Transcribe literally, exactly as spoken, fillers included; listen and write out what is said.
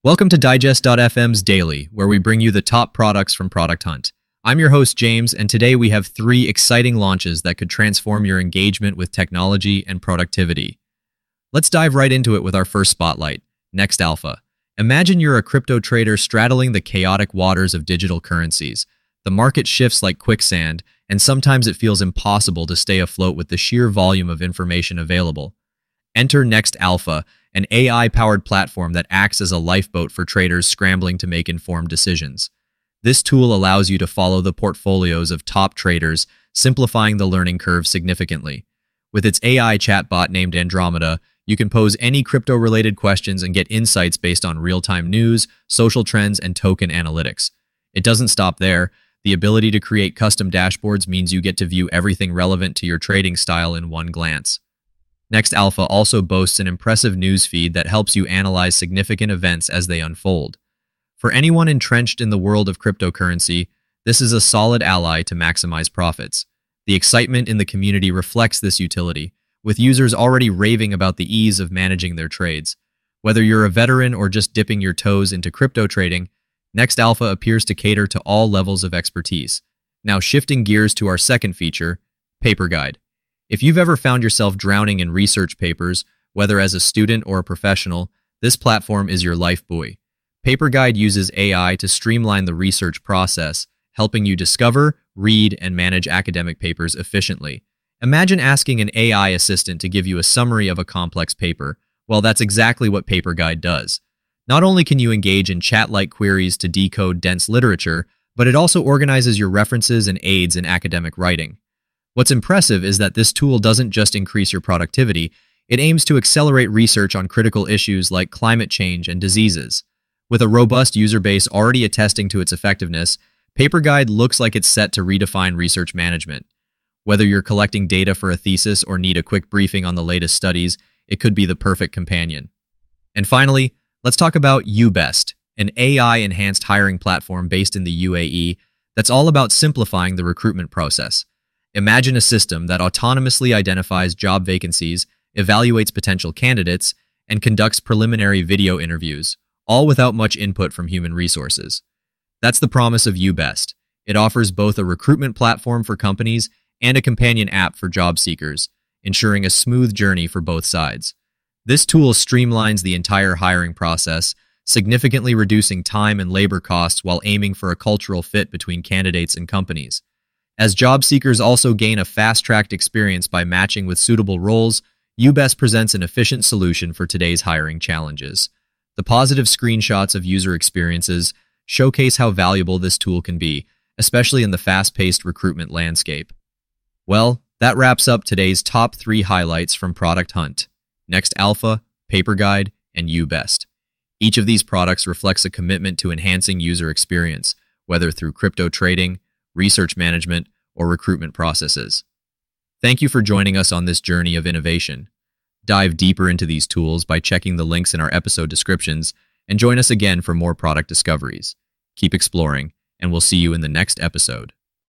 Welcome to Digest dot f m's Daily, where we bring you the top products from Product Hunt. I'm your host, James, and today we have three exciting launches that could transform your engagement with technology and productivity. Let's dive right into it with our first spotlight, Next Alpha. Imagine you're a crypto trader straddling the chaotic waters of digital currencies. The market shifts like quicksand, and sometimes it feels impossible to stay afloat with the sheer volume of information available. Enter Next Alpha, an A I-powered platform that acts as a lifeboat for traders scrambling to make informed decisions. This tool allows you to follow the portfolios of top traders, simplifying the learning curve significantly. With its A I chatbot named Andromeda, you can pose any crypto-related questions and get insights based on real-time news, social trends, and token analytics. It doesn't stop there. The ability to create custom dashboards means you get to view everything relevant to your trading style in one glance. Next Alpha also boasts an impressive news feed that helps you analyze significant events as they unfold. For anyone entrenched in the world of cryptocurrency, this is a solid ally to maximize profits. The excitement in the community reflects this utility, with users already raving about the ease of managing their trades. Whether you're a veteran or just dipping your toes into crypto trading, Next Alpha appears to cater to all levels of expertise. Now shifting gears to our second feature, Paper Guide. If you've ever found yourself drowning in research papers, whether as a student or a professional, this platform is your life buoy. Paper Guide uses A I to streamline the research process, helping you discover, read, and manage academic papers efficiently. Imagine asking an A I assistant to give you a summary of a complex paper. Well, that's exactly what Paper Guide does. Not only can you engage in chat-like queries to decode dense literature, but it also organizes your references and aids in academic writing. What's impressive is that this tool doesn't just increase your productivity, it aims to accelerate research on critical issues like climate change and diseases. With a robust user base already attesting to its effectiveness, Paper Guide looks like it's set to redefine research management. Whether you're collecting data for a thesis or need a quick briefing on the latest studies, it could be the perfect companion. And finally, let's talk about YouBest, an A I-enhanced hiring platform based in the U A E that's all about simplifying the recruitment process. Imagine a system that autonomously identifies job vacancies, evaluates potential candidates, and conducts preliminary video interviews, all without much input from human resources. That's the promise of YouBest. It offers both a recruitment platform for companies and a companion app for job seekers, ensuring a smooth journey for both sides. This tool streamlines the entire hiring process, significantly reducing time and labor costs while aiming for a cultural fit between candidates and companies. As job seekers also gain a fast-tracked experience by matching with suitable roles, YouBest presents an efficient solution for today's hiring challenges. The positive screenshots of user experiences showcase how valuable this tool can be, especially in the fast-paced recruitment landscape. Well, that wraps up today's top three highlights from Product Hunt: Next Alpha, Paper Guide, and YouBest. Each of these products reflects a commitment to enhancing user experience, whether through crypto trading, research management, or recruitment processes. Thank you for joining us on this journey of innovation. Dive deeper into these tools by checking the links in our episode descriptions, and join us again for more product discoveries. Keep exploring, and we'll see you in the next episode.